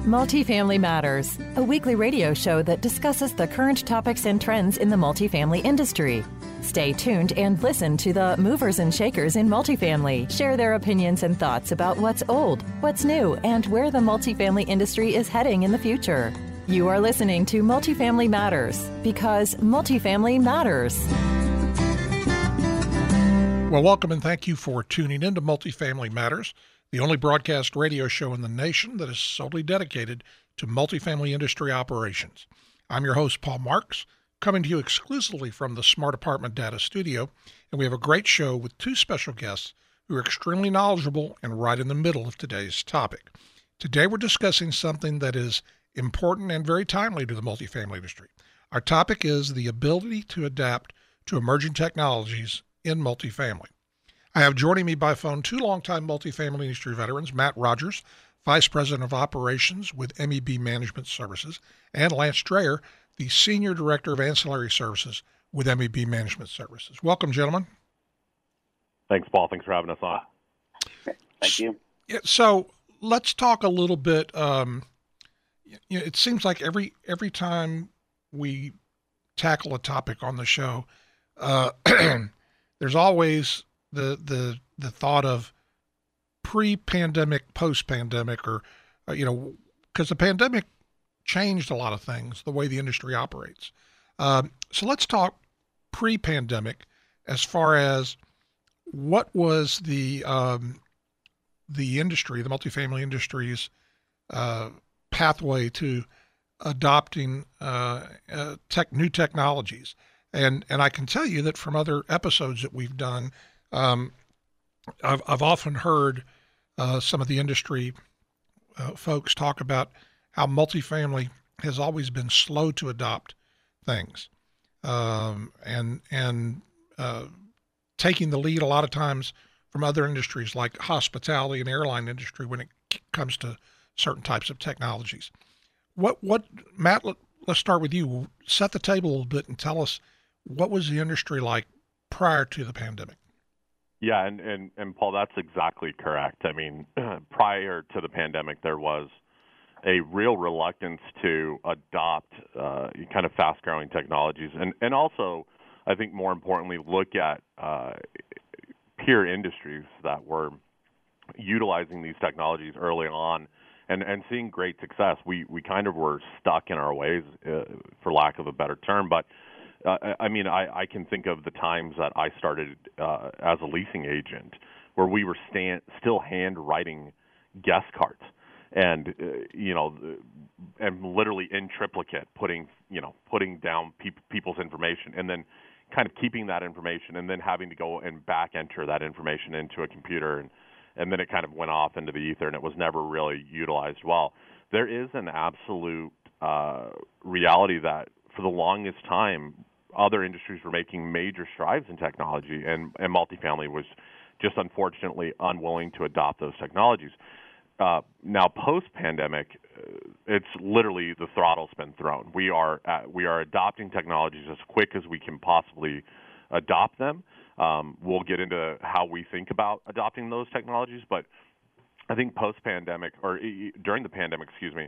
Multifamily Matters, a weekly radio show that discusses the current topics and trends in the multifamily industry. Stay tuned and listen to the movers and shakers in multifamily share their opinions and thoughts about what's old, what's new, and where the multifamily industry is heading in the future. You are listening to Multifamily Matters because multifamily matters. Well, welcome and thank you for tuning into Multifamily Matters, the only broadcast radio show in the nation that is solely dedicated to multifamily industry operations. I'm your host, Paul Marks, coming to you exclusively from the Smart Apartment Data Studio, and we have a great show with two special guests who are extremely knowledgeable and right in the middle of today's topic. Today we're discussing something that is important and very timely to the multifamily industry. Our topic is the ability to adapt to emerging technologies in multifamily. I have joining me by phone two longtime multifamily industry veterans, Matt Rogers, Vice President of Operations with MEB Management Services, and Lance Dreher, the Senior Director of Ancillary Services with MEB Management Services. Welcome, gentlemen. Thanks, Paul. Thanks for having us on. Thank you. Yeah, so let's talk a little bit. It seems like every time we tackle a topic on the show, there's always the thought of pre-pandemic, post-pandemic, or because the pandemic changed a lot of things, the way the industry operates. So let's talk pre-pandemic as far as what was the industry, the multifamily industry's pathway to adopting new technologies. And I can tell you that from other episodes that we've done, I've often heard some of the industry folks talk about how multifamily has always been slow to adopt things, and taking the lead a lot of times from other industries like hospitality and airline industry when it comes to certain types of technologies. What Matt? Let's start with you. Set the table a little bit and tell us what was the industry like prior to the pandemic. Yeah, and Paul, that's exactly correct. I mean, prior to the pandemic, there was a real reluctance to adopt kind of fast-growing technologies, and also, I think more importantly, look at peer industries that were utilizing these technologies early on and seeing great success. We kind of were stuck in our ways, for lack of a better term, but I can think of the times that I started as a leasing agent where we were still handwriting guest cards and, and literally in triplicate putting down people's information and then kind of keeping that information and then having to go and back enter that information into a computer. And then it kind of went off into the ether and it was never really utilized well. There is an absolute reality that for the longest time, other industries were making major strides in technology, and multifamily was just unfortunately unwilling to adopt those technologies. Now, post-pandemic, it's literally the throttle's been thrown. We are adopting technologies as quick as we can possibly adopt them. We'll get into how we think about adopting those technologies, but I think post-pandemic or during the pandemic,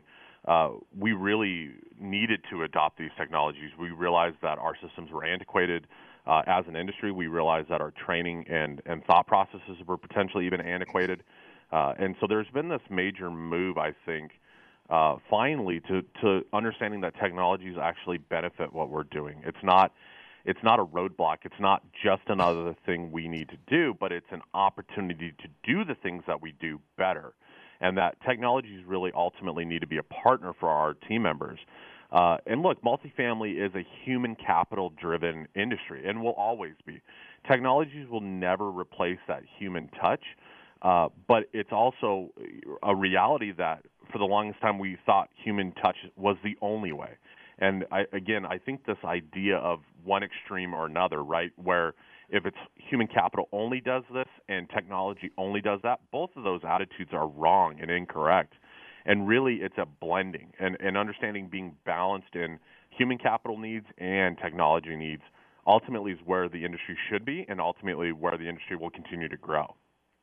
we really needed to adopt these technologies. We realized that our systems were antiquated as an industry. We realized that our training and thought processes were potentially even antiquated. And so there's been this major move, I think, finally to understanding that technologies actually benefit what we're doing. It's not a roadblock. It's not just another thing we need to do, but it's an opportunity to do the things that we do better. And that technologies really ultimately need to be a partner for our team members. And look, multifamily is a human capital-driven industry and will always be. Technologies will never replace that human touch, but it's also a reality that for the longest time we thought human touch was the only way. And I think this idea of one extreme or another, right, where if it's human capital only does this and technology only does that, both of those attitudes are wrong and incorrect. And really, it's a blending and understanding being balanced in human capital needs and technology needs ultimately is where the industry should be and ultimately where the industry will continue to grow.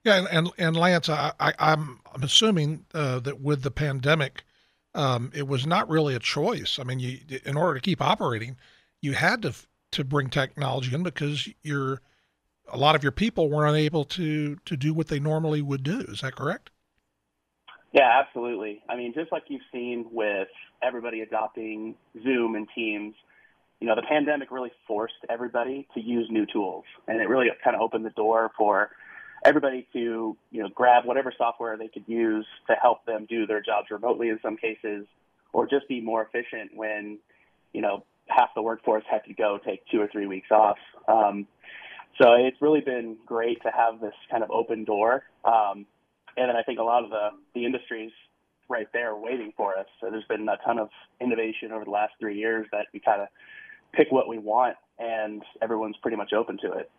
Yeah, and Lance, I'm assuming that with the pandemic, it was not really a choice. I mean, in order to keep operating, you had to bring technology in because a lot of your people were unable to do what they normally would do. Is that correct? Yeah, absolutely. I mean, just like you've seen with everybody adopting Zoom and Teams, the pandemic really forced everybody to use new tools, and it really kind of opened the door for everybody to, grab whatever software they could use to help them do their jobs remotely in some cases, or just be more efficient when, half the workforce had to go take 2 or 3 weeks off. So it's really been great to have this kind of open door. And then I think a lot of the industries right there waiting for us. So there's been a ton of innovation over the last 3 years that we kind of pick what we want, and everyone's pretty much open to it.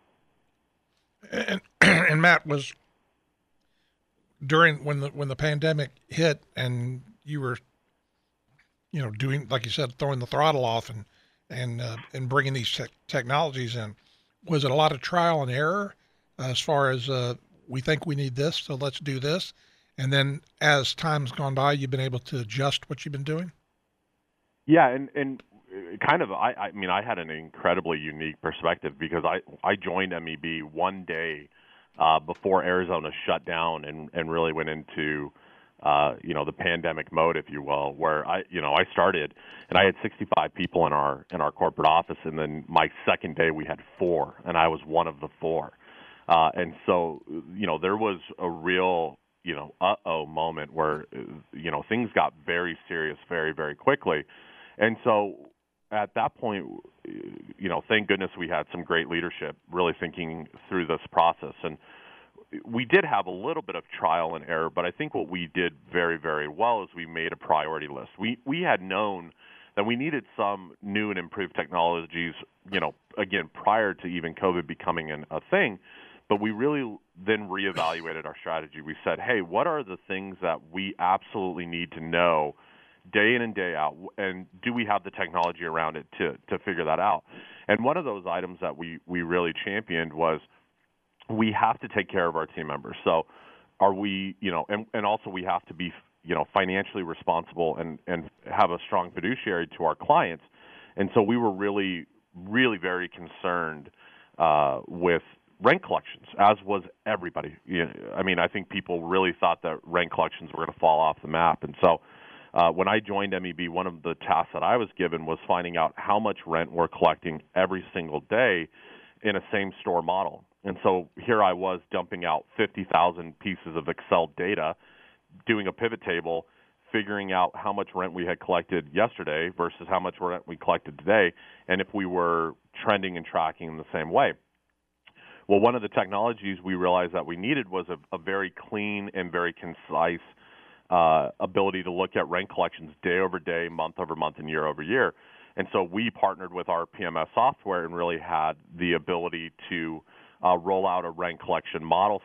And Matt, was during when the pandemic hit and you were, doing, like you said, throwing the throttle off and bringing these technologies in, was it a lot of trial and error as far as we think we need this, so let's do this, and then as time's gone by, you've been able to adjust what you've been doing? Yeah, and kind of, I mean, I had an incredibly unique perspective because I joined MEB one day before Arizona shut down and really went into the pandemic mode, if you will, where I started and I had 65 people in our corporate office, and then my second day we had 4, and I was one of the 4, and so there was a real moment where things got very serious very, very quickly, and so at that point, thank goodness we had some great leadership really thinking through this process. And we did have a little bit of trial and error, but I think what we did very, very well is we made a priority list. We had known that we needed some new and improved technologies, again, prior to even COVID becoming a thing, but we really then reevaluated our strategy. We said, hey, what are the things that we absolutely need to know day in and day out, and do we have the technology around it to figure that out? And one of those items that we really championed was we have to take care of our team members. So are we, and also we have to be, financially responsible and have a strong fiduciary to our clients. And so we were really, really very concerned with rent collections, as was everybody. I mean, I think people really thought that rent collections were going to fall off the map. And so when I joined MEB, one of the tasks that I was given was finding out how much rent we're collecting every single day in a same-store model. And so here I was dumping out 50,000 pieces of Excel data, doing a pivot table, figuring out how much rent we had collected yesterday versus how much rent we collected today, and if we were trending and tracking in the same way. Well, one of the technologies we realized that we needed was a very clean and very concise ability to look at rent collections day over day, month over month, and year over year. And so we partnered with our PMS software and really had the ability to roll out a rent collection model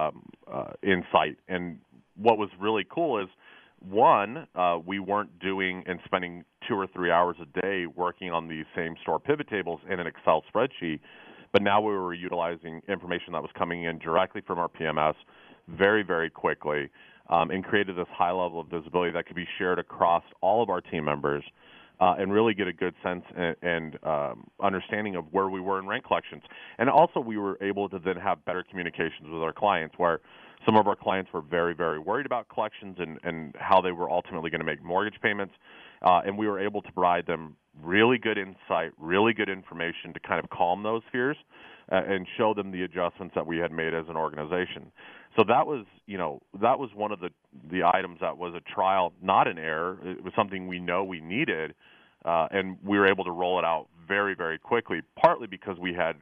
insight. And what was really cool is, one, we weren't doing and spending 2 or 3 hours a day working on these same store pivot tables in an Excel spreadsheet, but now we were utilizing information that was coming in directly from our PMS very, very quickly, and created this high level of visibility that could be shared across all of our team members, and really get a good sense and understanding of where we were in rent collections. And also we were able to then have better communications with our clients, where some of our clients were very, very worried about collections and how they were ultimately going to make mortgage payments. And we were able to provide them really good insight, really good information to kind of calm those fears and show them the adjustments that we had made as an organization. So that was one of the items that was a trial, not an error. It was something we know we needed, and we were able to roll it out very, very quickly, partly because we had,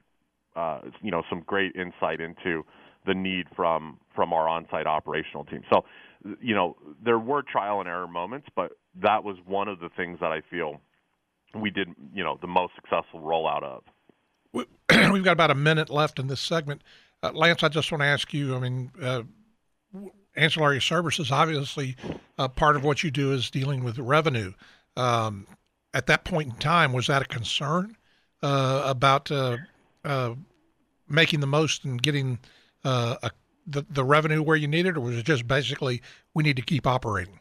some great insight into the need from our on-site operational team. So, there were trial and error moments, but that was one of the things that I feel we did, the most successful rollout of. We've got about a minute left in this segment. Lance, I just want to ask you, ancillary services, obviously, part of what you do is dealing with revenue. At that point in time, was that a concern about making the most and getting the revenue where you need it, or was it just basically we need to keep operating?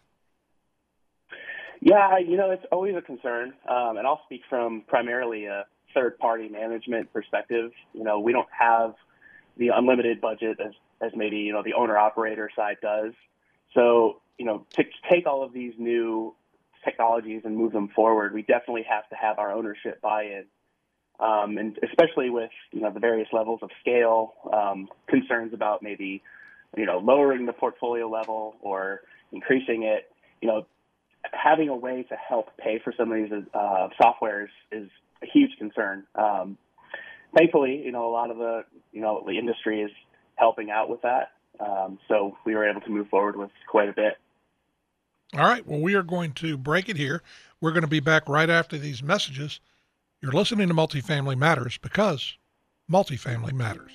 Yeah, it's always a concern, and I'll speak from primarily a third-party management perspective. We don't have the unlimited budget as maybe, the owner-operator side does. So, to take all of these new technologies and move them forward, we definitely have to have our ownership buy-in. And especially with, the various levels of scale, concerns about maybe, lowering the portfolio level or increasing it, having a way to help pay for some of these softwares is a huge concern. Thankfully, a lot of the industry is helping out with that. So we were able to move forward with quite a bit. All right. Well, we are going to break it here. We're going to be back right after these messages. You're listening to Multifamily Matters because multifamily matters.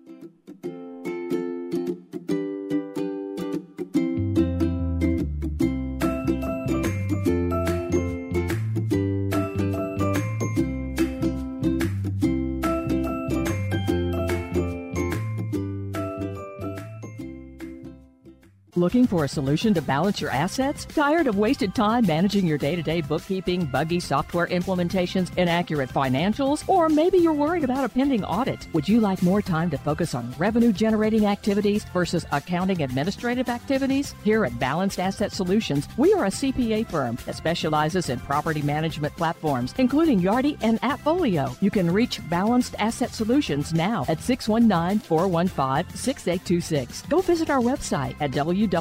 Looking for a solution to balance your assets? Tired of wasted time managing your day-to-day bookkeeping, buggy software implementations, inaccurate financials? Or maybe you're worried about a pending audit. Would you like more time to focus on revenue-generating activities versus accounting administrative activities? Here at Balanced Asset Solutions, we are a CPA firm that specializes in property management platforms, including Yardi and Appfolio. You can reach Balanced Asset Solutions now at 619-415-6826. Go visit our website at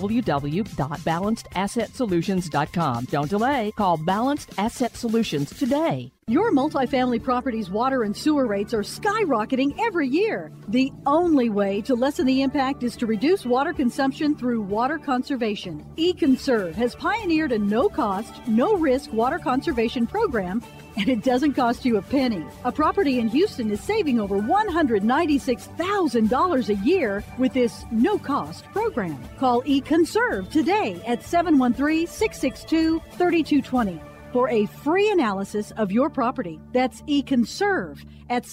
www.balancedasset.solutions.com. Don't delay. Call Balanced Asset Solutions today. Your multifamily property's water and sewer rates are skyrocketing every year. The only way to lessen the impact is to reduce water consumption through water conservation. eConserve has pioneered a no-cost, no-risk water conservation program, and it doesn't cost you a penny. A property in Houston is saving over $196,000 a year with this no-cost program. Call eConserve today at 713-662-3220. for a free analysis of your property. That's eConserve at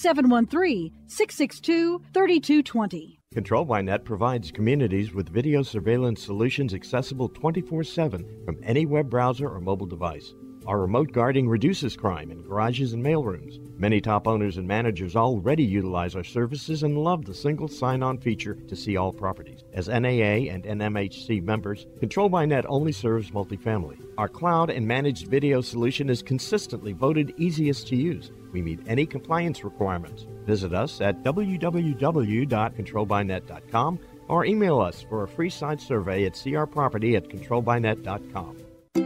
713-662-3220. Control by Net provides communities with video surveillance solutions accessible 24/7 from any web browser or mobile device. Our remote guarding reduces crime in garages and mailrooms. Many top owners and managers already utilize our services and love the single sign-on feature to see all properties. As NAA and NMHC members, Control by Net only serves multifamily. Our cloud and managed video solution is consistently voted easiest to use. We meet any compliance requirements. Visit us at www.controlbynet.com or email us for a free site survey at crproperty@controlbynet.com.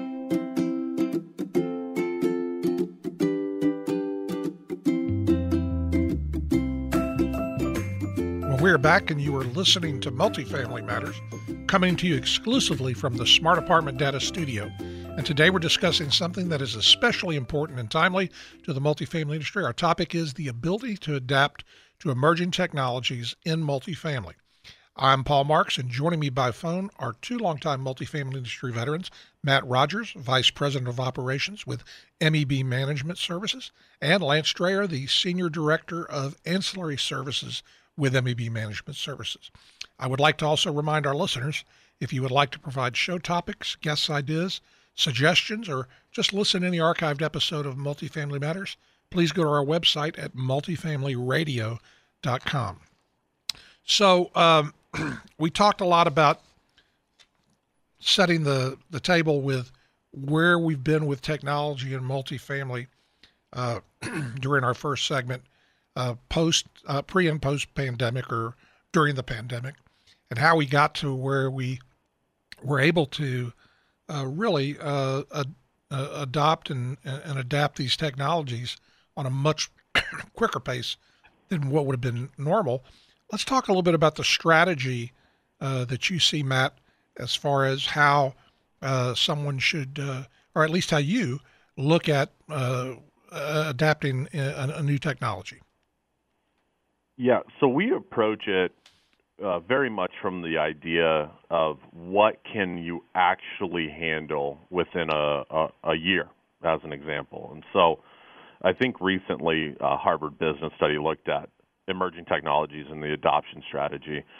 We're back, and you are listening to Multifamily Matters, coming to you exclusively from the Smart Apartment Data Studio. And today we're discussing something that is especially important and timely to the multifamily industry. Our topic is the ability to adapt to emerging technologies in multifamily. I'm Paul Marks, and joining me by phone are two longtime multifamily industry veterans, Matt Rogers, Vice President of Operations with MEB Management Services, and Lance Strayer, the Senior Director of Ancillary Services with MEB Management Services. I would like to also remind our listeners, if you would like to provide show topics, guest ideas, suggestions, or just listen to any archived episode of Multifamily Matters, please go to our website at multifamilyradio.com. So we talked a lot about setting the table with where we've been with technology and multifamily during our first segment. Pre and post pandemic, or during the pandemic, and how we got to where we were able to really adopt and adapt these technologies on a much quicker pace than what would have been normal. Let's talk a little bit about the strategy that you see, Matt, as far as how someone should, or at least how you look at adapting a new technology. Yeah, so we approach it very much from the idea of what can you actually handle within a year, as an example. And so I think recently Harvard Business Study looked at emerging technologies and the adoption strategy.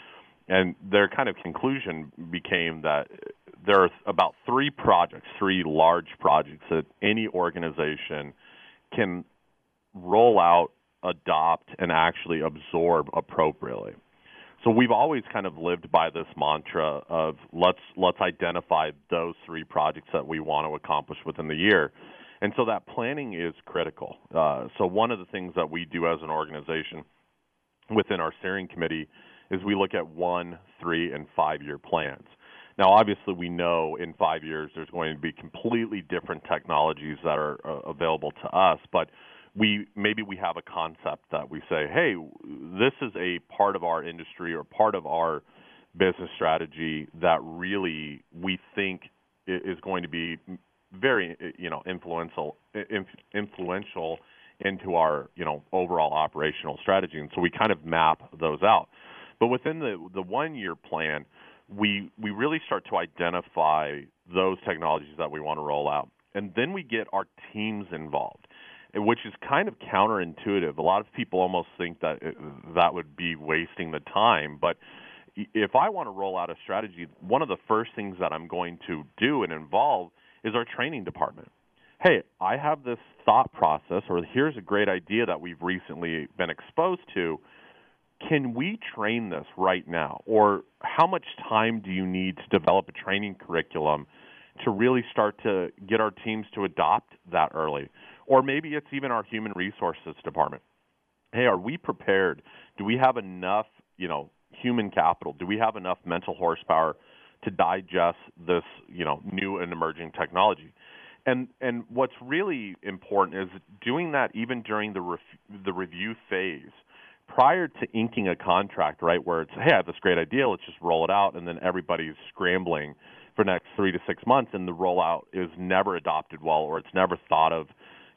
And their kind of conclusion became that there are about three large projects that any organization can roll out, adopt, and actually absorb appropriately. So we've always kind of lived by this mantra of let's identify those three projects that we want to accomplish within the year. And so that planning is critical. So one of the things that we do as an organization within our steering committee is we look at 1, 3, and 5-year plans. Now, obviously, we know in 5 years there's going to be completely different technologies that are available to us, but we have a concept that we say, hey, this is a part of our industry or part of our business strategy that really we think is going to be very, influential into our, overall operational strategy. And so we kind of map those out. But within the 1-year plan, we really start to identify those technologies that we want to roll out. And then we get our teams involved, which is kind of counterintuitive. A lot of people almost think that that would be wasting the time. But if I want to roll out a strategy, one of the first things that I'm going to do and involve is our training department. Hey, I have this thought process, or here's a great idea that we've recently been exposed to. Can we train this right now? Or how much time do you need to develop a training curriculum to really start to get our teams to adopt that early? Or maybe it's even our human resources department. Hey, are we prepared? Do we have enough, human capital? Do we have enough mental horsepower to digest this, new and emerging technology? And what's really important is doing that even during the review phase, prior to inking a contract, right, where it's, hey, I have this great idea, let's just roll it out, and then everybody's scrambling for the next 3 to 6 months, and the rollout is never adopted well, or it's never thought of,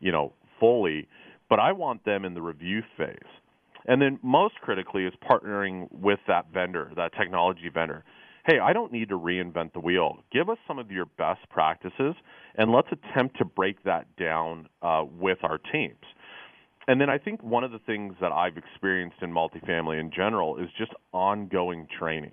fully. But I want them in the review phase. And then most critically is partnering with that vendor, that technology vendor. Hey, I don't need to reinvent the wheel. Give us some of your best practices, and let's attempt to break that down with our teams. And then I think one of the things that I've experienced in multifamily in general is just ongoing training.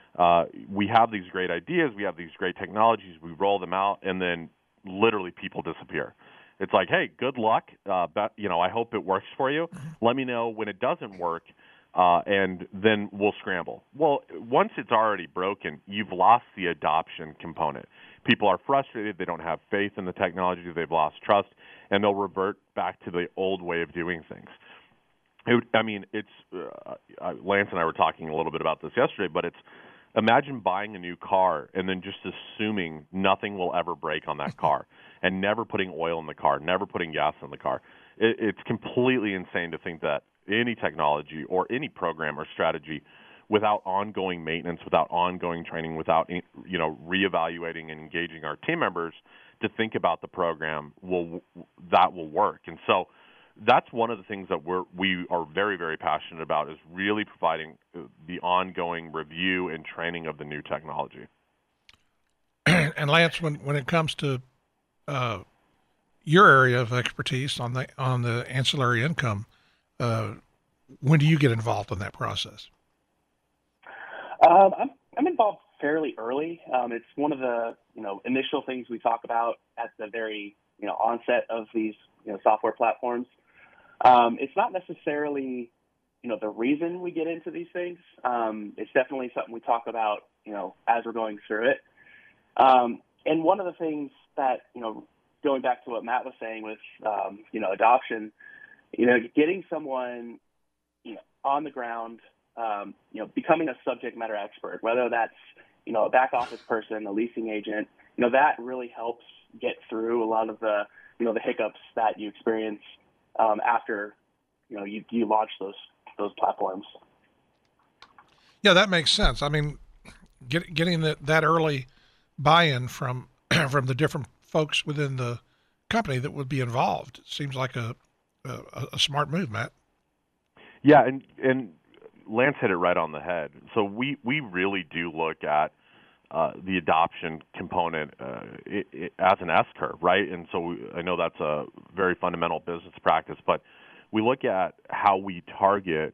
We have these great ideas, we have these great technologies, we roll them out, and then literally people disappear. It's like, hey, good luck. I hope it works for you. Let me know when it doesn't work, and then we'll scramble. Well, once it's already broken, you've lost the adoption component. People are frustrated. They don't have faith in the technology. They've lost trust, and they'll revert back to the old way of doing things. Lance and I were talking a little bit about this yesterday, but imagine buying a new car and then just assuming nothing will ever break on that car and never putting oil in the car, never putting gas in the car. It's completely insane to think that any technology or any program or strategy without ongoing maintenance, without ongoing training, without reevaluating and engaging our team members to think about the program will work. And so that's one of the things that we are very, very passionate about, is really providing the ongoing review and training of the new technology. And Lance, when it comes to your area of expertise on the ancillary income, when do you get involved in that process? I'm involved fairly early. It's one of the initial things we talk about at the very onset of these software platforms. It's not necessarily the reason we get into these things. It's definitely something we talk about as we're going through it. And one of the things that going back to what Matt was saying with adoption, getting someone on the ground, becoming a subject matter expert, whether that's a back office person, a leasing agent, that really helps get through a lot of the the hiccups that you experience after you launch those platforms. Yeah, that makes sense. I mean, getting that early buy-in from the different folks within the company that would be involved seems like a smart move, Matt. Yeah, and Lance hit it right on the head. So we really do look at the adoption component as an S-curve, right? And so I know that's a very fundamental business practice, but we look at how we target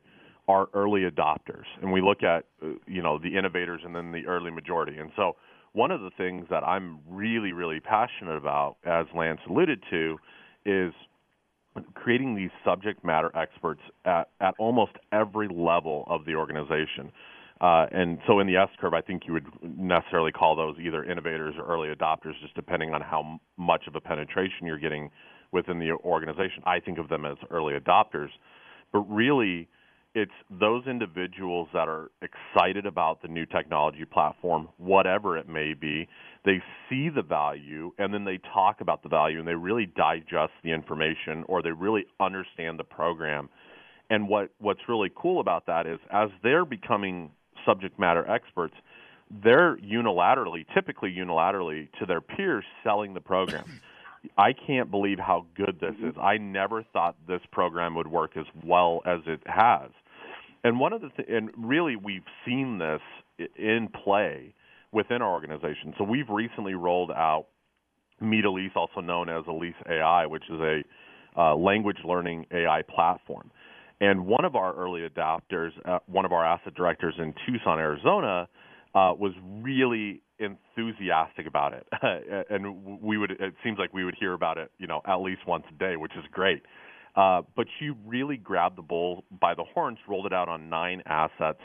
are early adopters, and we look at the innovators and then the early majority. And so one of the things that I'm really, really passionate about, as Lance alluded to, is creating these subject matter experts at almost every level of the organization. And so in the S-curve, I think you would necessarily call those either innovators or early adopters, just depending on how much of a penetration you're getting within the organization. I think of them as early adopters. But really, it's those individuals that are excited about the new technology platform, whatever it may be. They see the value, and then they talk about the value, and they really digest the information, or they really understand the program. And what's really cool about that is, as they're becoming subject matter experts, they're typically unilaterally to their peers selling the program. I can't believe how good this is. I never thought this program would work as well as it has. And and really we've seen this in play within our organization. So we've recently rolled out Meet Elise, also known as Elise AI, which is a language learning AI platform. And one of our early adopters, one of our asset directors in Tucson, Arizona, was really enthusiastic about it. And it seems like we would hear about it, at least once a day, which is great. But she really grabbed the bull by the horns, rolled it out on 9 assets.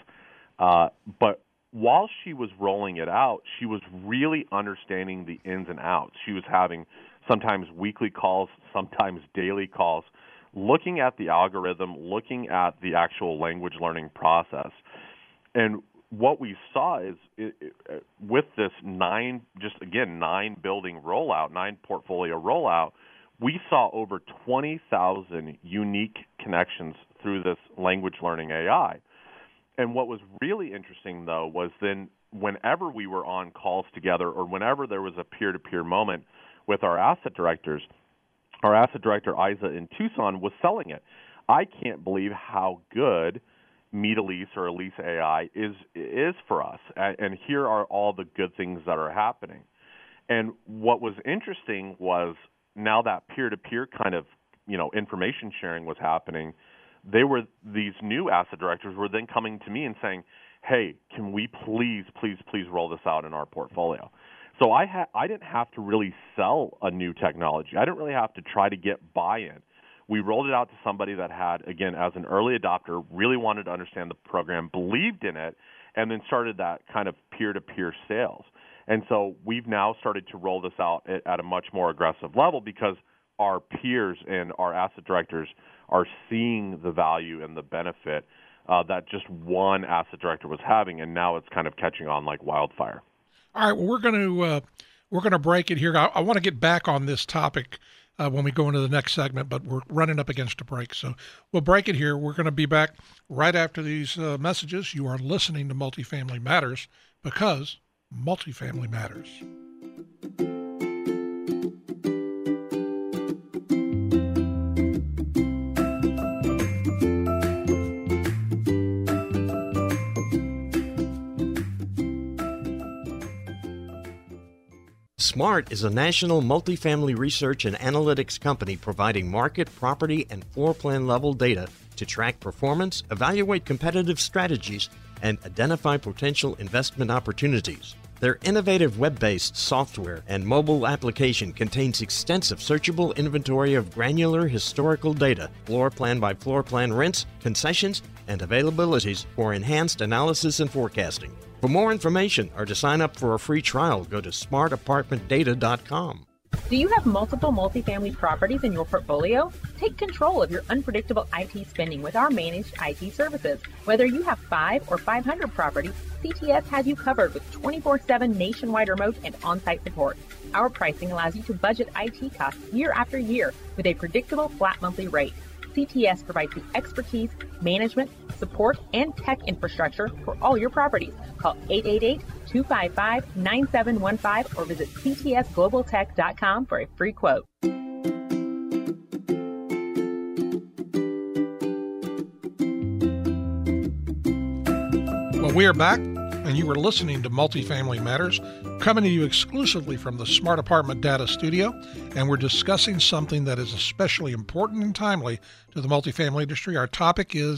But while she was rolling it out, she was really understanding the ins and outs. She was having sometimes weekly calls, sometimes daily calls, looking at the algorithm, looking at the actual language learning process. And what we saw is with this 9 building rollout, 9 portfolio rollout, we saw over 20,000 unique connections through this language learning AI. And what was really interesting, though, was then whenever we were on calls together, or whenever there was a peer-to-peer moment with our asset directors, our asset director, Isa, in Tucson, was selling it. I can't believe how good Meet Elise or Elise AI is for us. And here are all the good things that are happening. And what was interesting was, now that peer-to-peer kind of, information sharing was happening, these new asset directors were then coming to me and saying, hey, can we please roll this out in our portfolio? So I didn't have to really sell a new technology. I didn't really have to try to get buy-in. We rolled it out to somebody that had, again, as an early adopter, really wanted to understand the program, believed in it, and then started that kind of peer-to-peer sales. And so we've now started to roll this out at a much more aggressive level, because our peers and our asset directors are seeing the value and the benefit that just one asset director was having, and now it's kind of catching on like wildfire. All right, well, we're going to break it here. I want to get back on this topic when we go into the next segment, but we're running up against a break. So we'll break it here. We're going to be back right after these messages. You are listening to Multifamily Matters, because multifamily matters. SMART is a national multifamily research and analytics company providing market, property, and floor plan level data to track performance, evaluate competitive strategies, and identify potential investment opportunities. Their innovative web-based software and mobile application contains extensive searchable inventory of granular historical data, floor plan by floor plan rents, concessions, and availabilities for enhanced analysis and forecasting. For more information or to sign up for a free trial, go to smartapartmentdata.com. Do you have multiple multifamily properties in your portfolio? Take control of your unpredictable IT spending with our managed IT services. Whether you have 5 or 500 properties, CTS has you covered with 24/7 nationwide remote and on-site support. Our pricing allows you to budget IT costs year after year with a predictable flat monthly rate. CTS provides the expertise, management, support, and tech infrastructure for all your properties. Call 888-255-9715 or visit ctsglobaltech.com for a free quote. Well, we are back, and you were listening to Multifamily Matters, coming to you exclusively from the Smart Apartment Data Studio, and we're discussing something that is especially important and timely to the multifamily industry. Our topic is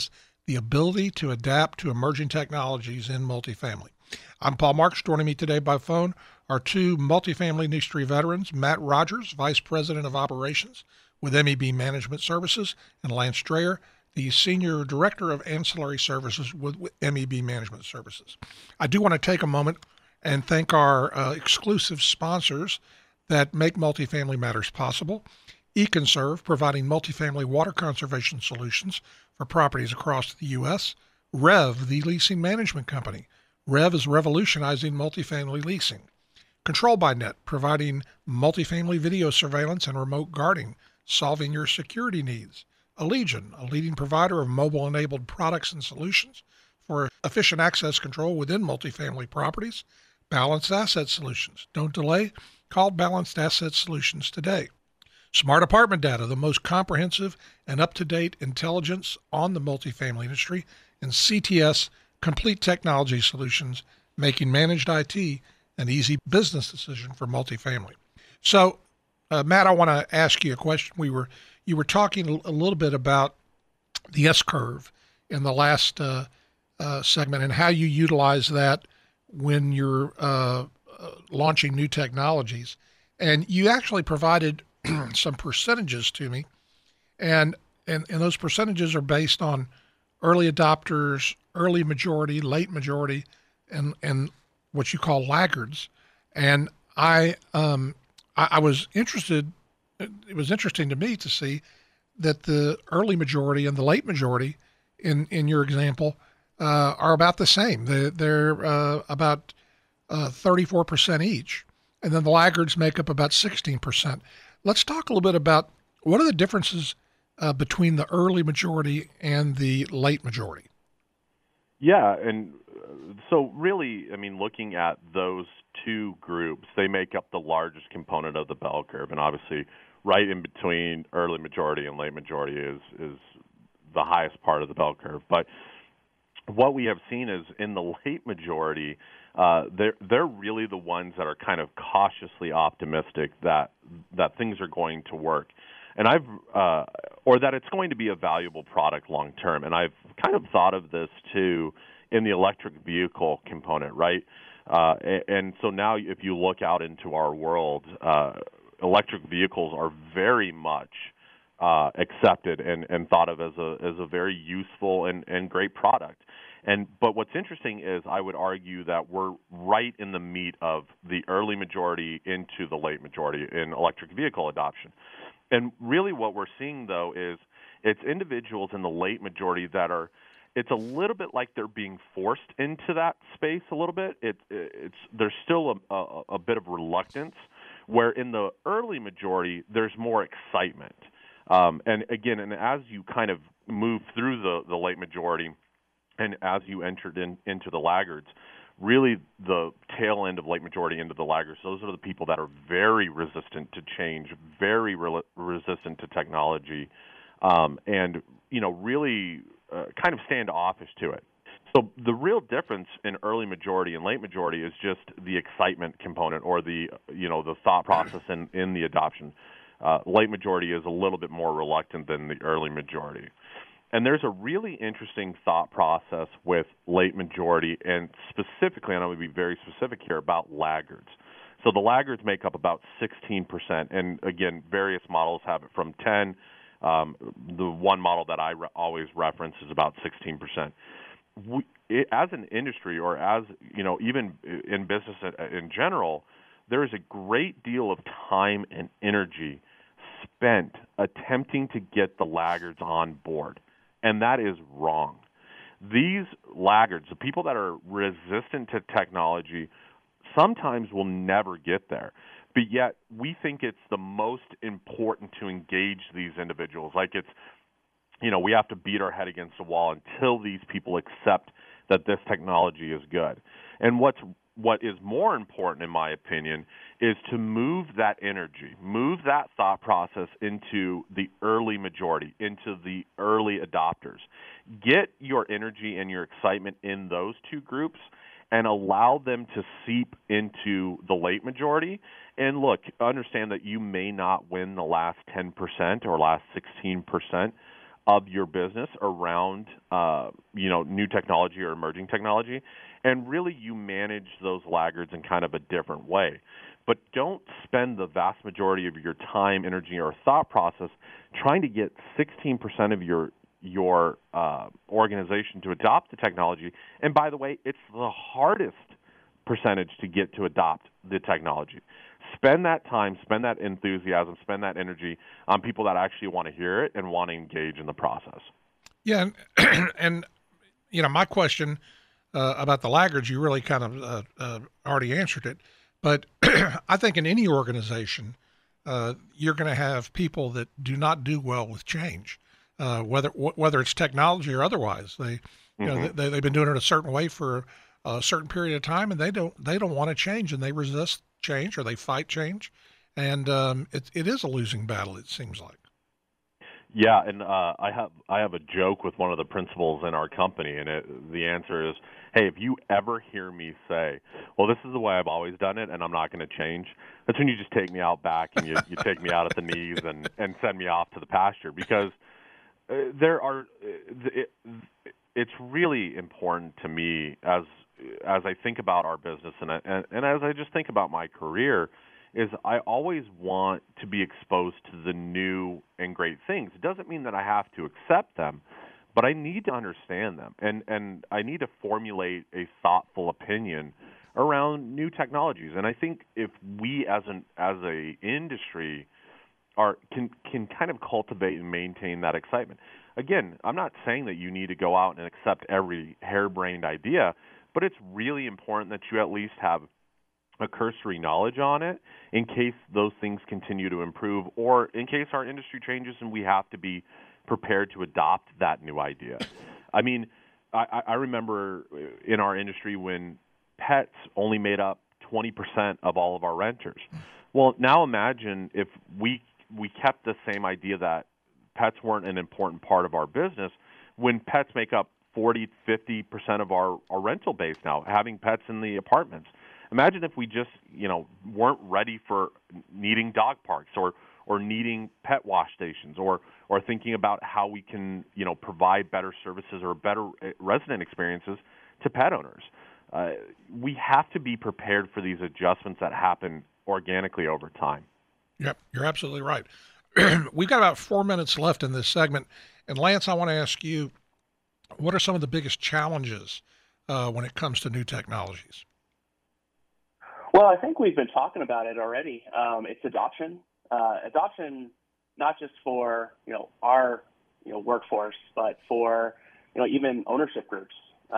the ability to adapt to emerging technologies in multifamily. I'm Paul Marks. Joining me today by phone are two multifamily industry veterans, Matt Rogers, Vice President of Operations with MEB Management Services, and Lance Dreher, the Senior Director of Ancillary Services with MEB Management Services. I do want to take a moment and thank our exclusive sponsors that make Multifamily Matters possible. eConserve, providing multifamily water conservation solutions for properties across the U.S. Rev, the leasing management company. Rev is revolutionizing multifamily leasing. Control by Net, providing multifamily video surveillance and remote guarding, solving your security needs. Allegion, a leading provider of mobile-enabled products and solutions for efficient access control within multifamily properties. Balanced Asset Solutions. Don't delay. Call Balanced Asset Solutions today. Smart Apartment Data, the most comprehensive and up-to-date intelligence on the multifamily industry. And CTS, Complete Technology Solutions, making managed IT an easy business decision for multifamily. So, Matt, I want to ask you a question. You were talking a little bit about the S-curve in the last segment and how you utilize that when you're launching new technologies. And you actually provided some percentages to me, and those percentages are based on early adopters, early majority, late majority, and what you call laggards. And I was interested. It was interesting to me to see that the early majority and the late majority, in your example, are about the same. They're about 34% each, and then the laggards make up about 16%. Let's talk a little bit about what are the differences between the early majority and the late majority. Yeah, and so really, I mean, looking at those two groups, they make up the largest component of the bell curve, and obviously right in between early majority and late majority is the highest part of the bell curve. But what we have seen is in the late majority, they're really the ones that are kind of cautiously optimistic that things are going to work, and or that it's going to be a valuable product long term. And I've kind of thought of this too in the electric vehicle component, right? And so now, if you look out into our world, electric vehicles are very much accepted and thought of as a very useful and great product. But what's interesting is I would argue that we're right in the meat of the early majority into the late majority in electric vehicle adoption. And really what we're seeing, though, is it's individuals in the late majority that are – it's a little bit like they're being forced into that space a little bit. There's still a bit of reluctance, where in the early majority there's more excitement. And again, and as you kind of move through the late majority and as you entered into the laggards, really the tail end of late majority into the laggards, those are the people that are very resistant to change, very resistant to technology, and, you know, really kind of standoffish to it. So the real difference in early majority and late majority is just the excitement component, or the thought process in the adoption. Late majority is a little bit more reluctant than the early majority. And there's a really interesting thought process with late majority, and specifically, and I'm going to be very specific here, about laggards. So the laggards make up about 16%, and again, various models have it from 10. The one model that I always reference is about 16%. As an industry, or as, you know, even in business in general, there is a great deal of time and energy spent attempting to get the laggards on board, and that is wrong. These laggards, the people that are resistant to technology, sometimes will never get there, but yet we think it's the most important to engage these individuals. Like, it's, you know, we have to beat our head against the wall until these people accept that this technology is good. And what is more important, in my opinion, is to move that energy, move that thought process into the early majority, into the early adopters. Get your energy and your excitement in those two groups and allow them to seep into the late majority. And look, understand that you may not win the last 10% or last 16%, of your business around, new technology or emerging technology, and really you manage those laggards in kind of a different way. But don't spend the vast majority of your time, energy, or thought process trying to get 16% of your organization to adopt the technology. And by the way, it's the hardest percentage to get to adopt the technology. Spend that time, spend that enthusiasm, spend that energy on people that actually want to hear it and want to engage in the process. Yeah, and my question about the laggards, you really kind of already answered it. But I think in any organization, you're going to have people that do not do well with change, whether it's technology or otherwise. They've been doing it a certain way for a certain period of time, and they don't want to change, and they resist change or they fight change, and it is a losing battle. It seems like. Yeah, and I have a joke with one of the principals in our company, and the answer is, hey, if you ever hear me say, well, this is the way I've always done it, and I'm not going to change, that's when you just take me out back and you take me out at the knees and send me off to the pasture, because it's really important to me as I think about our business and as I just think about my career, is I always want to be exposed to the new and great things. It doesn't mean that I have to accept them, but I need to understand them, and I need to formulate a thoughtful opinion around new technologies. And I think if we as a industry can kind of cultivate and maintain that excitement. Again, I'm not saying that you need to go out and accept every harebrained idea, but it's really important that you at least have a cursory knowledge on it in case those things continue to improve, or in case our industry changes and we have to be prepared to adopt that new idea. I mean, I remember in our industry when pets only made up 20% of all of our renters. Well, now imagine if we kept the same idea that pets weren't an important part of our business when pets make up 40-50% of our rental base now, having pets in the apartments. Imagine if we just, weren't ready for needing dog parks or needing pet wash stations or thinking about how we can, provide better services or better resident experiences to pet owners. We have to be prepared for these adjustments that happen organically over time. Yep, you're absolutely right. We've got about 4 minutes left in this segment. And Lance, I want to ask you, what are some of the biggest challenges when it comes to new technologies? Well, I think we've been talking about it already. It's adoption. Adoption, not just for our workforce, but for even ownership groups.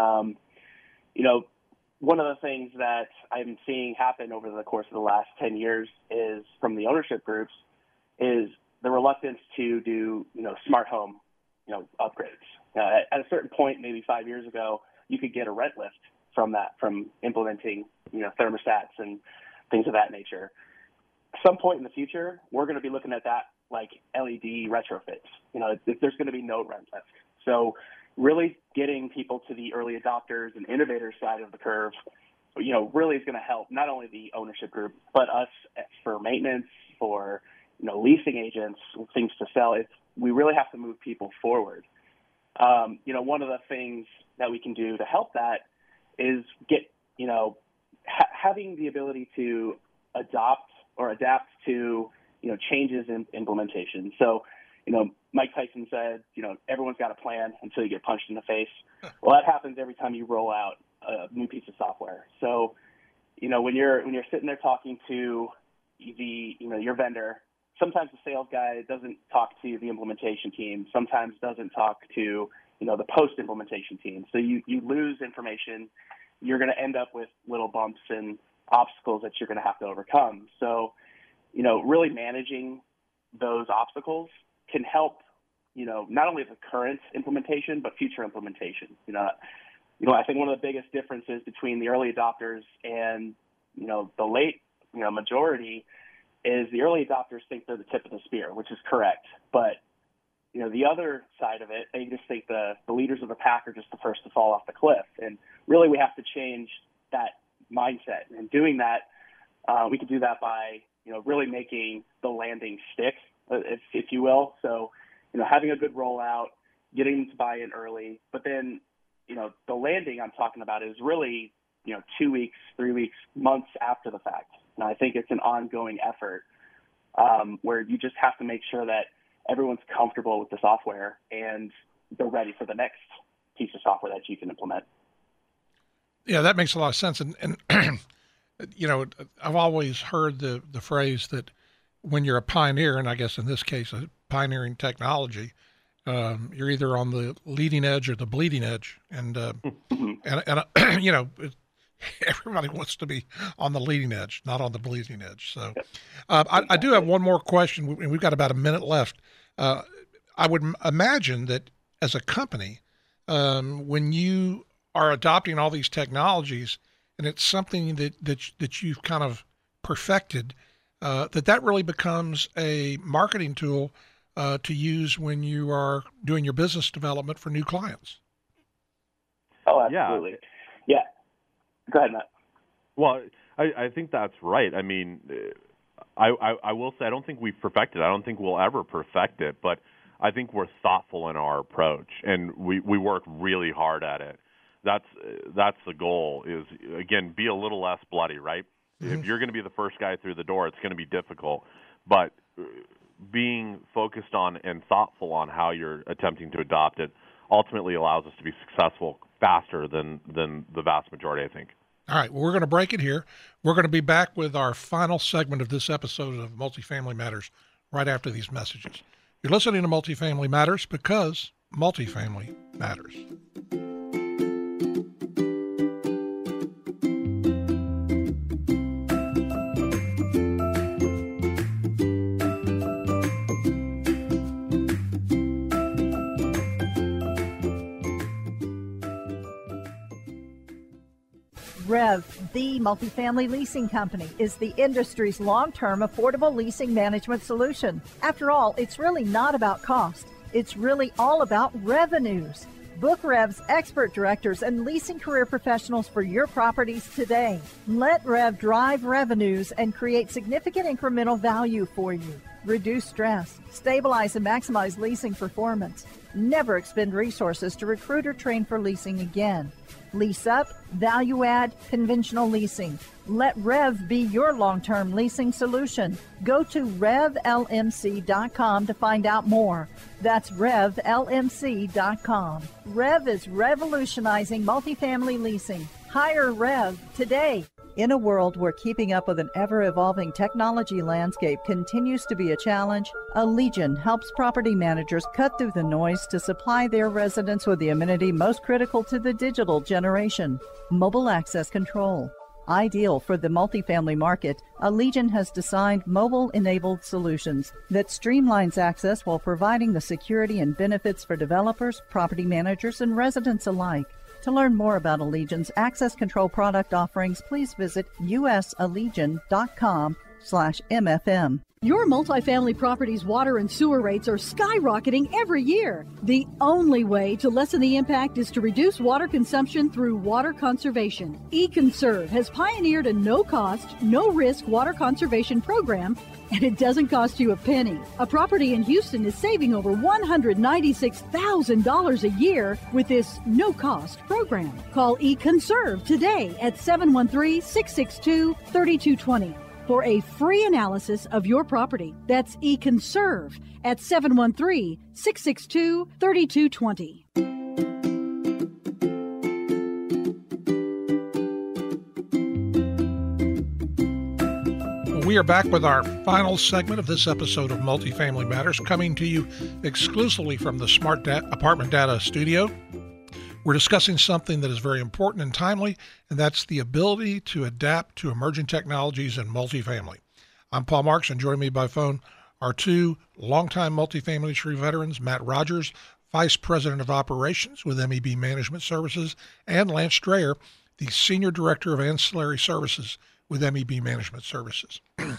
One of the things that I'm seeing happen over the course of the last 10 years is from the ownership groups is the reluctance to do smart home upgrades. At a certain point, maybe 5 years ago, you could get a rent lift from implementing thermostats and things of that nature. Some point in the future, we're going to be looking at that like LED retrofits. There's going to be no rent lift. So really getting people to the early adopters and innovators side of the curve, really is going to help not only the ownership group, but us for maintenance, for leasing agents, things to sell. We really have to move people forward. One of the things that we can do to help that is get, having the ability to adopt or adapt to, changes in implementation. So, Mike Tyson said, everyone's got a plan until you get punched in the face. Well, that happens every time you roll out a new piece of software. So, when you're sitting there talking to your vendor, sometimes the sales guy doesn't talk to the implementation team, sometimes doesn't talk to, the post-implementation team. So you lose information. You're going to end up with little bumps and obstacles that you're going to have to overcome. So, really managing those obstacles can help, not only the current implementation, but future implementation. I think one of the biggest differences between the early adopters and, the late, majority is the early adopters think they're the tip of the spear, which is correct. But, the other side of it, they just think the leaders of the pack are just the first to fall off the cliff. And really we have to change that mindset. And doing that, we can do that by, really making the landing stick, if you will. So, having a good rollout, getting them to buy in early. But then, the landing I'm talking about is really, 2 weeks, 3 weeks, months after the fact. And I think it's an ongoing effort where you just have to make sure that everyone's comfortable with the software and they're ready for the next piece of software that you can implement. Yeah, that makes a lot of sense. And I've always heard the phrase that when you're a pioneer, and I guess in this case, a pioneering technology, you're either on the leading edge or the bleeding edge. And everybody wants to be on the leading edge, not on the bleeding edge. So I do have one more question, and we've got about a minute left. I would imagine that as a company, when you are adopting all these technologies, and it's something that you've kind of perfected, that really becomes a marketing tool to use when you are doing your business development for new clients. Oh, absolutely. Yeah. Go ahead, Matt. Well, I think that's right. I mean, I will say I don't think we've perfected it. I don't think we'll ever perfect it, but I think we're thoughtful in our approach, and we work really hard at it. That's the goal is, again, be a little less bloody, right? Mm-hmm. If you're going to be the first guy through the door, it's going to be difficult. But being focused on and thoughtful on how you're attempting to adopt it ultimately allows us to be successful faster than the vast majority, I think. All right, well, we're going to break it here. We're going to be back with our final segment of this episode of Multifamily Matters right after these messages. You're listening to Multifamily Matters because multifamily matters. Rev, the multifamily leasing company, is the industry's long-term affordable leasing management solution. After all, it's really not about cost. It's really all about revenues. Book Rev's expert directors and leasing career professionals for your properties today. Let Rev drive revenues and create significant incremental value for you. Reduce stress, stabilize and maximize leasing performance. Never expend resources to recruit or train for leasing again. Lease up, value add, conventional leasing. Let Rev be your long-term leasing solution. Go to RevLMC.com to find out more. That's RevLMC.com. Rev is revolutionizing multifamily leasing. Hire Rev today. In a world where keeping up with an ever-evolving technology landscape continues to be a challenge, Allegion helps property managers cut through the noise to supply their residents with the amenity most critical to the digital generation, mobile access control. Ideal for the multifamily market, Allegion has designed mobile-enabled solutions that streamlines access while providing the security and benefits for developers, property managers, and residents alike. To learn more about Allegion's access control product offerings, please visit usallegion.com/MFM. Your multifamily property's water and sewer rates are skyrocketing every year. The only way to lessen the impact is to reduce water consumption through water conservation. eConserve has pioneered a no-cost, no-risk water conservation program, and it doesn't cost you a penny. A property in Houston is saving over $196,000 a year with this no-cost program. Call eConserve today at 713-662-3220. for a free analysis of your property. That's eConserve at 713-662-3220. We are back with our final segment of this episode of Multifamily Matters, coming to you exclusively from the Smart Apartment Data Studio. We're discussing something that is very important and timely, and that's the ability to adapt to emerging technologies in multifamily. I'm Paul Marks, and joining me by phone are two longtime multifamily industry veterans, Matt Rogers, Vice President of Operations with MEB Management Services, and Lance Strayer, the Senior Director of Ancillary Services with MEB Management Services.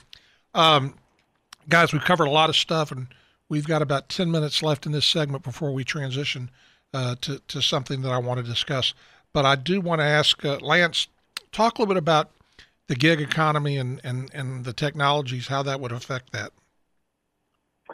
Guys, we've covered a lot of stuff, and we've got about 10 minutes left in this segment before we transition to something that I want to discuss. But I do want to ask Lance, talk a little bit about the gig economy and the technologies, how that would affect that.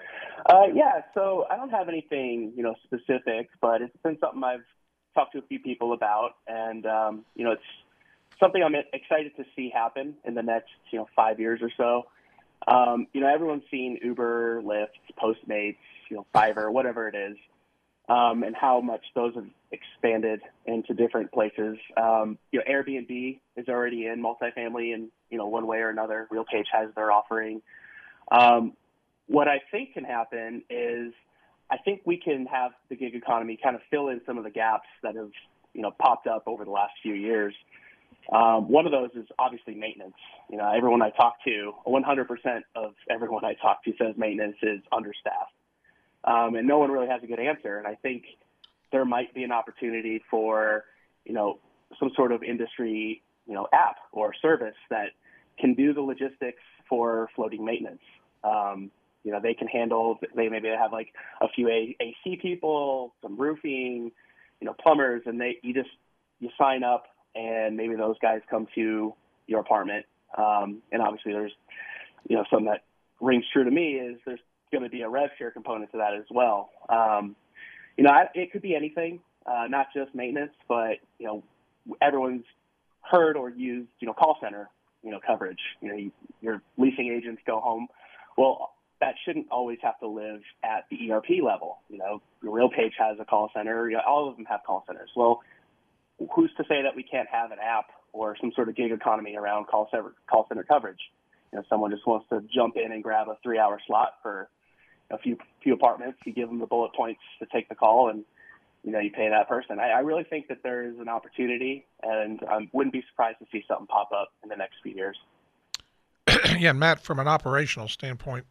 Yeah, so I don't have anything, specific, but it's been something I've talked to a few people about, and, it's something I'm excited to see happen in the next, 5 years or so. Everyone's seen Uber, Lyft, Postmates, Fiverr, whatever it is, and how much those have expanded into different places. Airbnb is already in multifamily in, one way or another. RealPage has their offering. What I think can happen is I think we can have the gig economy kind of fill in some of the gaps that have, popped up over the last few years. One of those is obviously maintenance. Everyone I talk to, 100% of everyone I talk to says maintenance is understaffed. And no one really has a good answer. And I think there might be an opportunity for, some sort of industry, app or service that can do the logistics for floating maintenance. They can handle, maybe they have like a few AC people, some roofing, plumbers, and you sign up and maybe those guys come to your apartment. And obviously there's, something that rings true to me is there's going to be a rev share component to that as well. It could be anything, not just maintenance, but, everyone's heard or used, call center, coverage. Your leasing agents go home. Well, that shouldn't always have to live at the ERP level. RealPage has a call center. All of them have call centers. Well, who's to say that we can't have an app or some sort of gig economy around call center coverage? Someone just wants to jump in and grab a 3-hour slot for a few apartments. You give them the bullet points to take the call, and you pay that person. I really think that there is an opportunity, and I wouldn't be surprised to see something pop up in the next few years. Yeah, Matt, from an operational standpoint,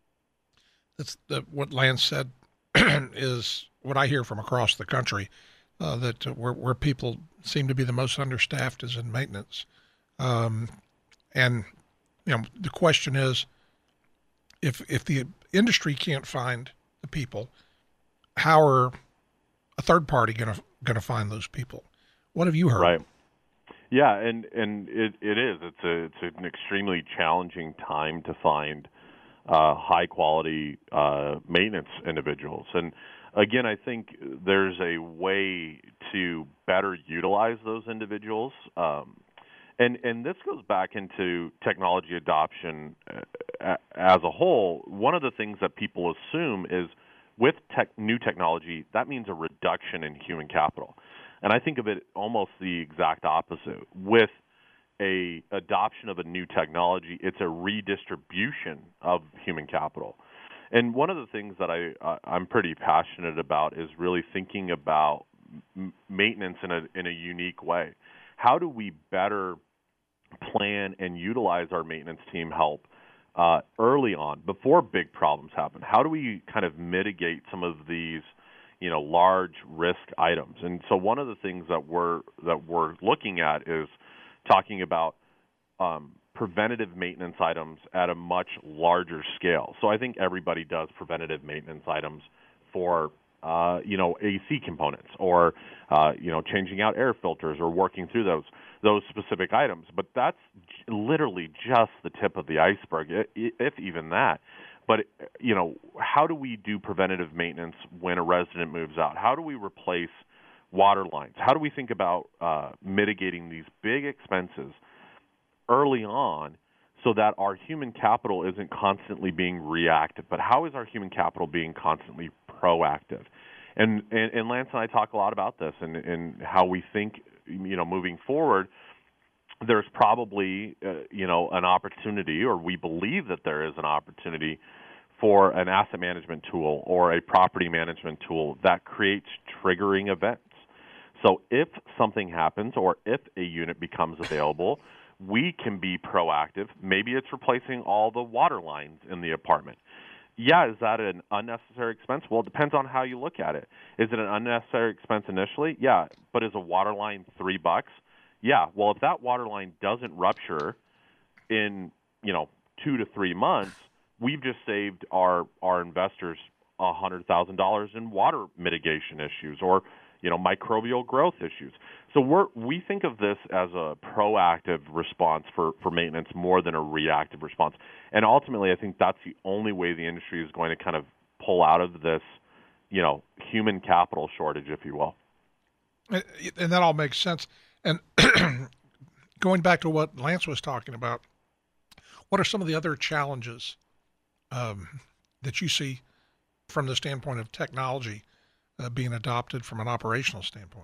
what Lance said is what I hear from across the country, that where people seem to be the most understaffed is in maintenance. And, the question is, if the industry can't find the people, how are a third party going to find those people? What have you heard? Right. Yeah, and it is. It's an extremely challenging time to find high quality maintenance individuals. And again, I think there's a way to better utilize those individuals. And this goes back into technology adoption as a whole. One of the things that people assume is with new technology, that means a reduction in human capital. And I think of it almost the exact opposite. With a adoption of a new technology, it's a redistribution of human capital. And one of the things that I'm pretty passionate about is really thinking about maintenance in a unique way. How do we better plan and utilize our maintenance team help early on, before big problems happen? How do we kind of mitigate some of these, large risk items? And so one of the things that we're looking at is talking about preventative maintenance items at a much larger scale. So I think everybody does preventative maintenance items for AC components or changing out air filters or working through those specific items. But that's literally just the tip of the iceberg, if even that. But how do we do preventative maintenance when a resident moves out? How do we replace water lines? How do we think about mitigating these big expenses early on so that our human capital isn't constantly being reactive? But how is our human capital being constantly proactive? And Lance and I talk a lot about this and how we think, moving forward, there's probably, an opportunity, or we believe that there is an opportunity for an asset management tool or a property management tool that creates triggering events. So if something happens or if a unit becomes available, we can be proactive. Maybe it's replacing all the water lines in the apartment. Yeah, is that an unnecessary expense? Well, it depends on how you look at it. Is it an unnecessary expense initially? Yeah, but is a water line $3? Yeah, well, if that water line doesn't rupture in, 2 to 3 months, we've just saved our investors $100,000 in water mitigation issues or, microbial growth issues. So we think of this as a proactive response for maintenance more than a reactive response. And ultimately, I think that's the only way the industry is going to kind of pull out of this, human capital shortage, if you will. And that all makes sense. And going back to what Lance was talking about, what are some of the other challenges that you see from the standpoint of technology being adopted from an operational standpoint?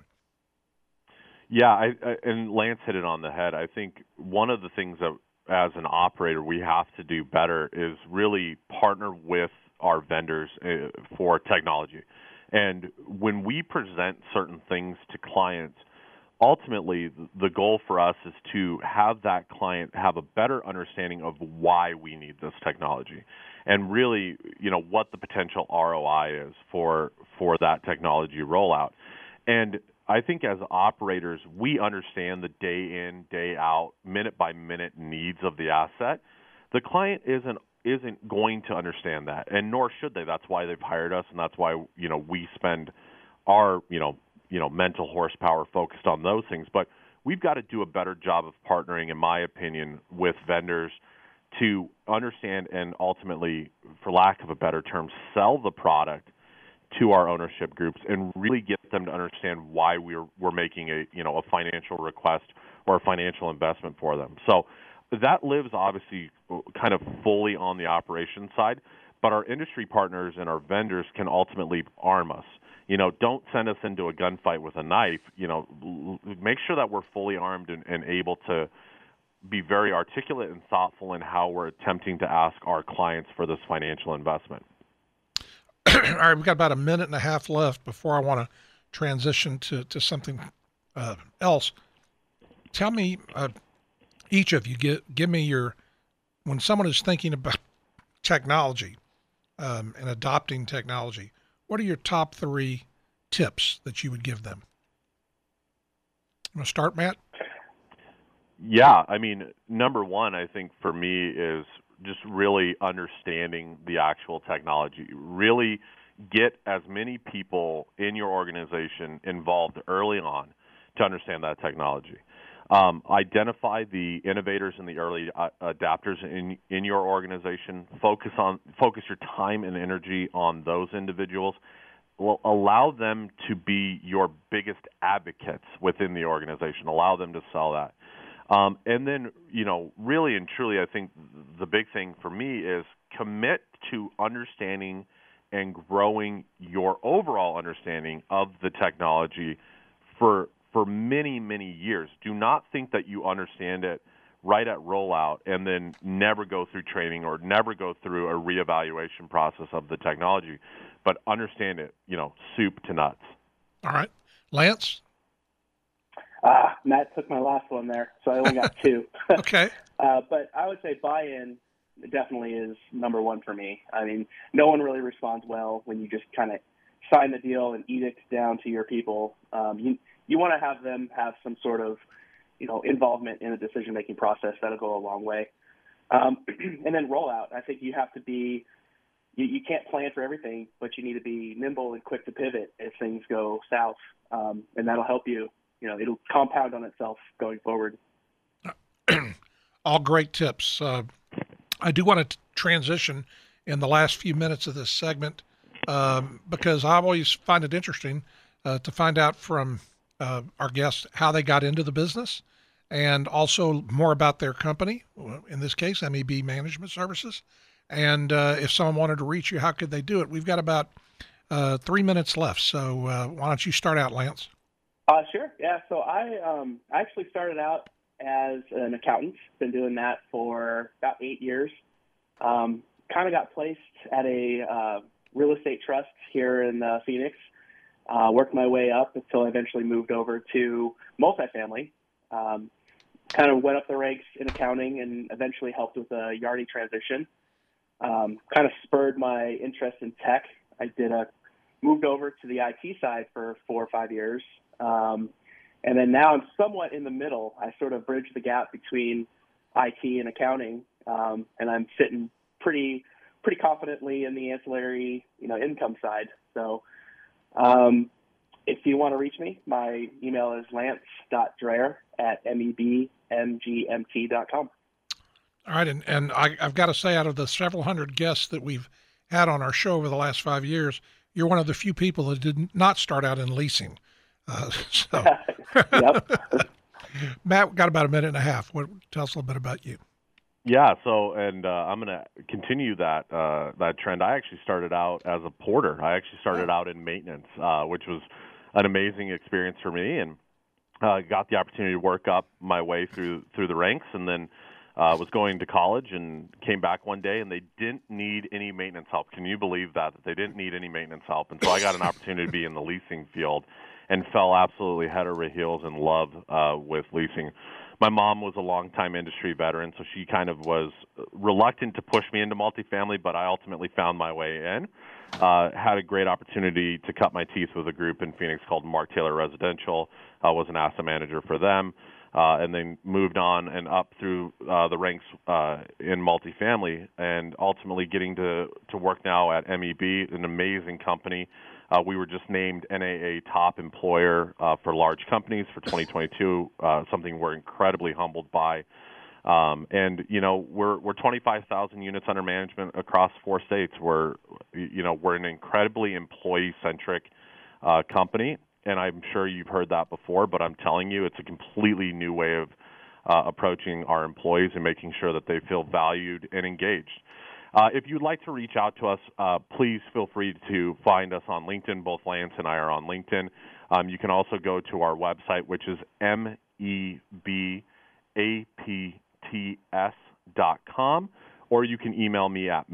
Yeah, and Lance hit it on the head. I think one of the things that as an operator we have to do better is really partner with our vendors for technology. And when we present certain things to clients, ultimately the goal for us is to have that client have a better understanding of why we need this technology and really, what the potential ROI is for that technology rollout. And I think as operators, we understand the day in, day out, minute by minute needs of the asset. The client isn't going to understand that, and nor should they. That's why they've hired us, and that's why we spend our mental horsepower focused on those things. But we've got to do a better job of partnering, in my opinion, with vendors to understand and ultimately, for lack of a better term, sell the product to our ownership groups and really get them to understand why we're making a financial request or a financial investment for them. So that lives obviously kind of fully on the operations side, but our industry partners and our vendors can ultimately arm us. Don't send us into a gunfight with a knife. Make sure that we're fully armed and able to be very articulate and thoughtful in how we're attempting to ask our clients for this financial investment. All right, we've got about a minute and a half left before I want to transition to something else. Tell me, each of you, give me when someone is thinking about technology and adopting technology, what are your top 3 tips that you would give them? You want to start, Matt? Yeah, number one, I think for me is just really understanding the actual technology. Really get as many people in your organization involved early on to understand that technology. Identify the innovators and the early adapters in your organization. Focus your time and energy on those individuals. Allow them to be your biggest advocates within the organization. Allow them to sell that. And then, really and truly, I think the big thing for me is commit to understanding and growing your overall understanding of the technology for many, many years. Do not think that you understand it right at rollout and then never go through training or never go through a reevaluation process of the technology, but understand it, soup to nuts. All right. Lance? Matt took my last one there, so I only got 2. Okay. But I would say buy-in definitely is number one for me. No one really responds well when you just kind of sign the deal and edict down to your people. You want to have them have some sort of, involvement in the decision-making process. That'll go a long way. And then rollout. I think you have to be you can't plan for everything, but you need to be nimble and quick to pivot if things go south, and that'll help you. It'll compound on itself going forward. All great tips. I do want to transition in the last few minutes of this segment because I always find it interesting to find out from our guests how they got into the business and also more about their company, in this case, MEB Management Services. And if someone wanted to reach you, how could they do it? We've got about 3 minutes left. So why don't you start out, Lance? Sure. Yeah. So I actually started out as an accountant. Been doing that for about 8 years. Kind of got placed at a real estate trust here in Phoenix. Worked my way up until I eventually moved over to multifamily. Kind of went up the ranks in accounting and eventually helped with a Yardi transition. Kind of spurred my interest in tech. I moved over to the IT side for 4 or 5 years. And then now I'm somewhat in the middle. I sort of bridge the gap between IT and accounting, and I'm sitting pretty confidently in the ancillary, income side. So if you want to reach me, my email is lance.dreher@mebmgmt.com. All right, and I've got to say, out of the several hundred guests that we've had on our show over the last 5 years, you're one of the few people that did not start out in leasing. Matt, got about a minute and a half. Tell us a little bit about you. Yeah, so I'm going to continue that trend. I actually started out as a porter. I actually started out in maintenance, which was an amazing experience for me, and got the opportunity to work up my way through the ranks, and then was going to college and came back one day, and they didn't need any maintenance help. Can you believe that they didn't need any maintenance help? And so I got an opportunity to be in the leasing field and fell absolutely head over heels in love with leasing. My mom was a longtime industry veteran, so she kind of was reluctant to push me into multifamily, but I ultimately found my way in. Had a great opportunity to cut my teeth with a group in Phoenix called Mark Taylor Residential. I was an asset manager for them, and then moved on and up through the ranks in multifamily, and ultimately getting to work now at MEB, an amazing company. We were just named NAA top employer for large companies for 2022, something we're incredibly humbled by. And, you know, we're 25,000 units under management across 4 states. We're an incredibly employee-centric company, and I'm sure you've heard that before, but I'm telling you, it's a completely new way of approaching our employees and making sure that they feel valued and engaged. If you'd like to reach out to us, please feel free to find us on LinkedIn. Both Lance and I are on LinkedIn. You can also go to our website, which is mebapts.com, or you can email me at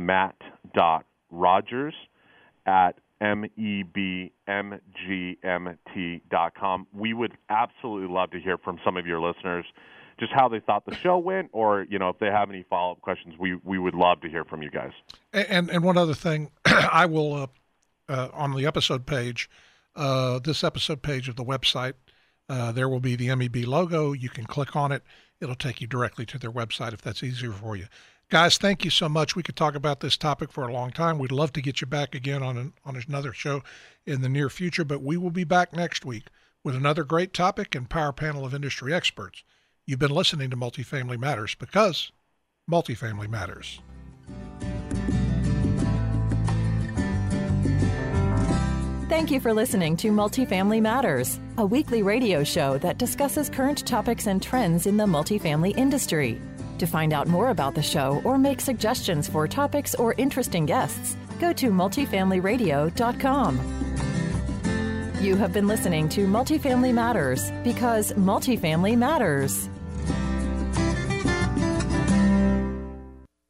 matt.rogers@mebmgmt.com. We would absolutely love to hear from some of your listeners, just how they thought the show went, or, you know, if they have any follow-up questions, we would love to hear from you guys. And one other thing, I will, on the episode page, this episode page of the website, there will be the MEB logo. You can click on it. It'll take you directly to their website if that's easier for you. Guys, thank you so much. We could talk about this topic for a long time. We'd love to get you back again on another show in the near future, but we will be back next week with another great topic and power panel of industry experts. You've been listening to Multifamily Matters, because multifamily matters. Thank you for listening to Multifamily Matters, a weekly radio show that discusses current topics and trends in the multifamily industry. To find out more about the show or make suggestions for topics or interesting guests, go to multifamilyradio.com. You have been listening to Multifamily Matters, because multifamily matters.